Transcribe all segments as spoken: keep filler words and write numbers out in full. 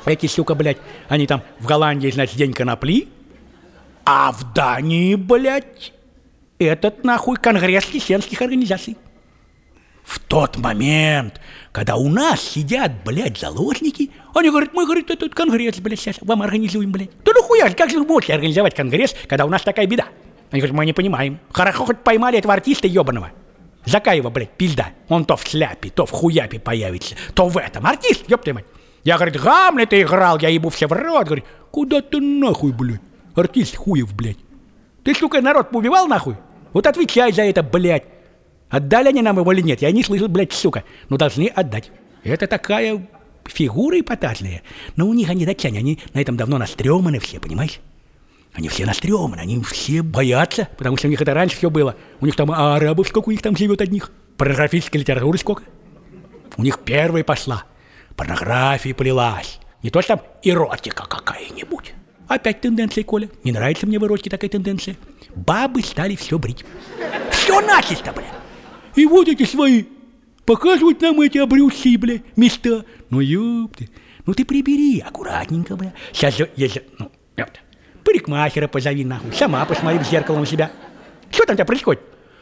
Эти, сука, блядь, они там в Голландии, значит, день конопли, а в Дании, блядь, этот, нахуй, конгресс крестьянских организаций. В тот момент, когда у нас сидят, блядь, заложники, они говорят, мы, говорит, этот конгресс, блядь, сейчас вам организуем, блядь. Да ну хуя же, как же вы можете организовать конгресс, когда у нас такая беда? Они говорят, мы не понимаем. Хорошо, хоть поймали этого артиста ебаного. Закаева, блядь, пизда. Он то в шляпе, то в хуяпе появится, то в этом. Артист, ёб твою мать. Я, говорит, Гамлета играл, я ебу все в рот. Говорит, куда ты нахуй, блядь? Артист хуев, блядь. Ты, сука, народ поубивал, нахуй? Вот отвечай за это, блядь. Отдали они нам его или нет? Я не слышал, блядь, сука. Но должны отдать. Это такая фигура эпатажная. Но у них они датчане, они на этом давно настрёманы все, понимаешь? Они все настрёманы, они все боятся, потому что у них это раньше все было. У них там а арабов сколько у них там живет одних. Порнографической литературы сколько. У них первая пошла. Порнография полилась. Не то что там эротика какая-нибудь. Опять тенденция, Коля. Не нравится мне в эротике такая тенденция. Бабы стали все брить. Все начисто, бля. И вот эти свои показывают нам эти обрюзшие, бля, места. Ну, ёпты. Ну, ты прибери аккуратненько, бля. Сейчас же, если, ну, ёпта. Парикмахера позови, нахуй. Сама посмотри в зеркало у себя. Что там у тебя происходит?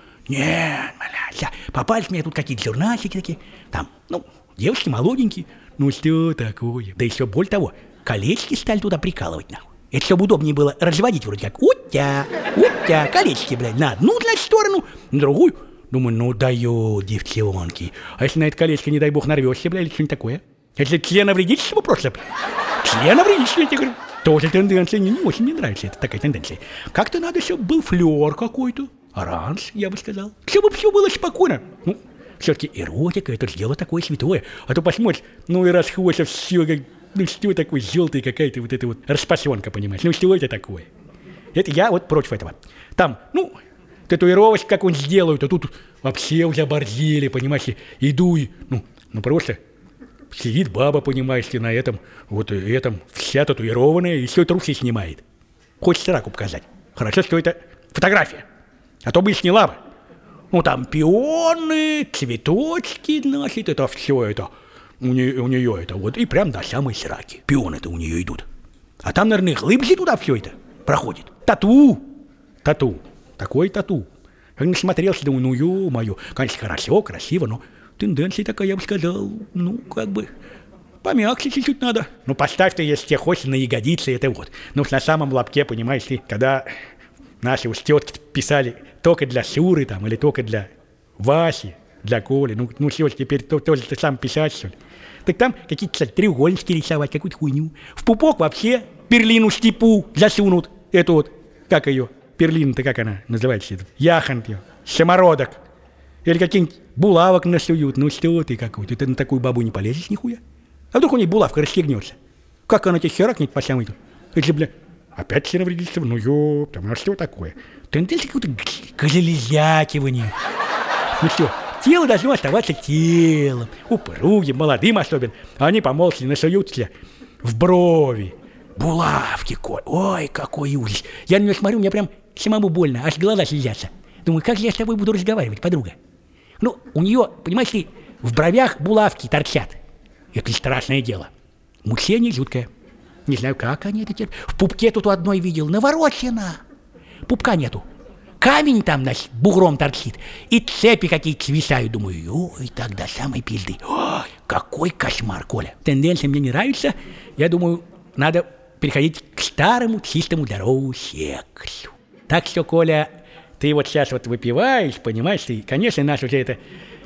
Нет, бля, попались мне тут какие-то журнальчики такие. Там, ну, девушки молоденькие. Ну, что такое? Да еще более того, колечки стали туда прикалывать, нахуй. Это чтобы удобнее было разводить вроде как. Утя, утя, колечки, блядь, на одну, значит, сторону, на другую. Думаю, ну дают девчонки. А если на это колечко, не дай бог, нарвешься, блядь, или что-нибудь такое? Если членовредительство просто, блядь. Членовредительство, я тебе говорю. Тоже тенденция, мне не очень не нравится эта такая тенденция. Как-то надо, чтобы был флёр какой-то. Оранж, я бы сказал. Чтобы все было спокойно. Ну, все-таки эротика, это же дело такое святое. А то посмотришь, ну и расходится все, как, ну что такое, желтая какая-то вот эта вот распасенка, понимаешь? Ну что это такое? Это я вот против этого. Там, ну, татуировочку как-нибудь сделают, а тут вообще уже оборзели, понимаешь, иду и, ну, ну просто... Сидит баба, понимаешь ли, на этом, вот этом, вся татуированная, и все трусы снимает. Хочется раку показать. Хорошо, что это фотография. А то бы и сняла бы. Ну, там пионы, цветочки, значит, это все это. У нее, у нее это вот, и прям до самой сраки. Пионы-то у нее идут. А там, наверное, глыбзи туда все это проходит. Тату. Тату. Такой тату. Я не смотрелся, думаю, ну, ё-моё. Конечно, хорошо, красиво, но... Тенденция такая, я бы сказал, ну, как бы, помягче чуть-чуть надо. Ну, поставь ты, если тебе хочешь, на ягодицы, это вот. Ну, на самом лобке, понимаешь ли, когда наши уж тетки писали только для Шуры там, или только для Васи, для Коли, ну, ну все, теперь то, тоже ты сам писать, что ли. Так там какие-то, кстати, треугольнички рисовать, какую-то хуйню. В пупок вообще перлину степу засунут, эту вот, как ее, перлина-то как она называется, яхонт ее, самородок. Или какие-нибудь булавок насуют. Ну что ты какой-то, ты на такую бабу не полезешь нихуя. А вдруг у ней булавка расстегнется? Как она тебе херакнет по самой? Если, бля, опять членовредительство, ну ёпта, ну что такое? Тенденция какое-то к железякиванию. Ну что, тело должно оставаться телом. Упругим, молодым особенно. А они по молчади насуются в брови. Булавки, Коль. Ой, какой ужас. Я на нее смотрю, мне прям самому больно, аж глаза слезятся. Думаю, как же я с тобой буду разговаривать, подруга? Ну, у нее, понимаешь ли, в бровях булавки торчат. Это страшное дело. Мучение жуткое. Не знаю, как они это терпят. В пупке тут у одной видел, наворочено. Пупка нету. Камень там, значит, бугром торчит. И цепи какие-то свисают. Думаю, ой, так до самой пизды. Ой, какой кошмар, Коля. Тенденция мне не нравится. Я думаю, надо переходить к старому, чистому, здоровому сексу. Так что, Коля... Ты вот сейчас вот выпиваешь, понимаешь, и, конечно, наш уже это...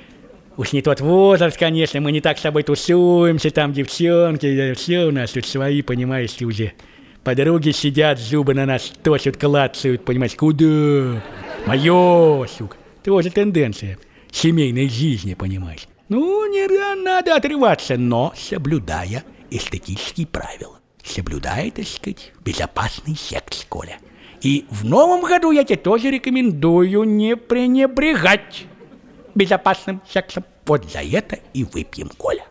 Уж не тот возраст, конечно, мы не так с тобой тусуемся, там девчонки, все у нас тут свои, понимаешь, уже. Подруги сидят, зубы на нас точат, клацают, понимаешь, куда? Мое, сука, тоже тенденция семейной жизни, понимаешь. Ну, не надо отрываться, но соблюдая эстетические правила. Соблюдая, так сказать, безопасный секс, Коля. И в новом году я тебе тоже рекомендую не пренебрегать безопасным сексом. Вот за это и выпьем, Коля.